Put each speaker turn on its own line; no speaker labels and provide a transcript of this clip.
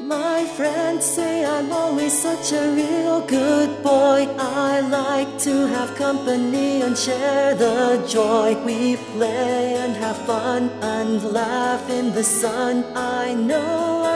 My friends say I'm always such a real good boy. I like to have company and share the joy. We play and have fun and laugh in the sun. I know